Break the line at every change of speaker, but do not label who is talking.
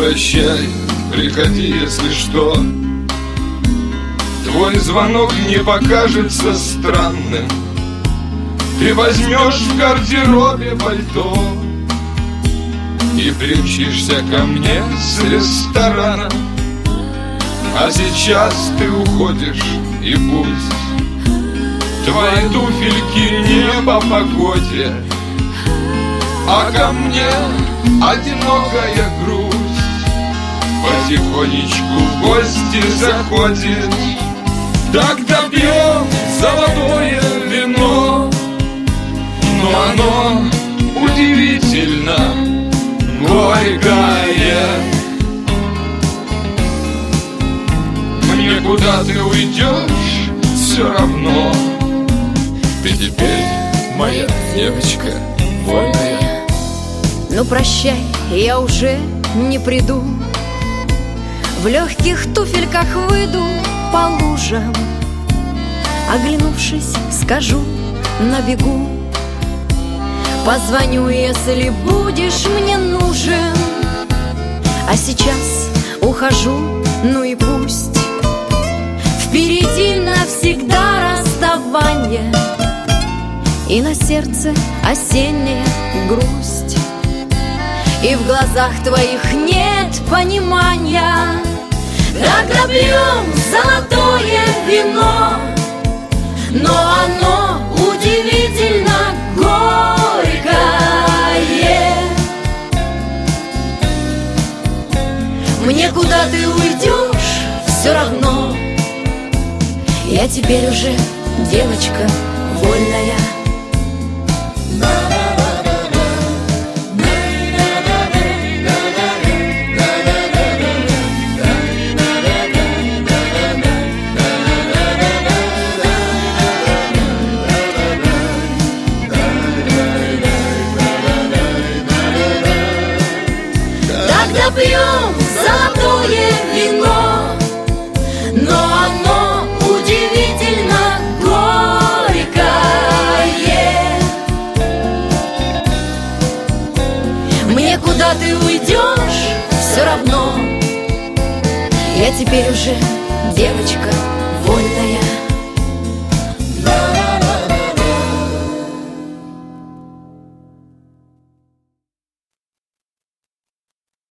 прощай, приходи, если что. Твой звонок не покажется странным. Ты возьмешь в гардеробе пальто и примчишься ко мне с ресторана. А сейчас ты уходишь, и пусть твои туфельки не по погоде, а ко мне одинокая грусть потихонечку в гости заходит. Тогда пьем золотое вино, но оно удивительно горькое. Мне куда ты уйдешь, все равно. Ты теперь моя девочка вольная.
Ну прощай, я уже не приду. В легких туфельках выйду по лужам. Оглянувшись, скажу на бегу: позвоню, если будешь мне нужен. А сейчас ухожу, ну и пусть. Впереди навсегда расставание, и на сердце осенняя грусть. И в глазах твоих нет понимания. Тогда пьем золотое вино, но оно удивительно горькое. Мне куда ты уйдешь, все равно. Я теперь уже девочка вольная. Тогда пьем золотое вино, но оно удивительно горькое. Мне куда ты уйдешь, все равно. Я теперь уже девочка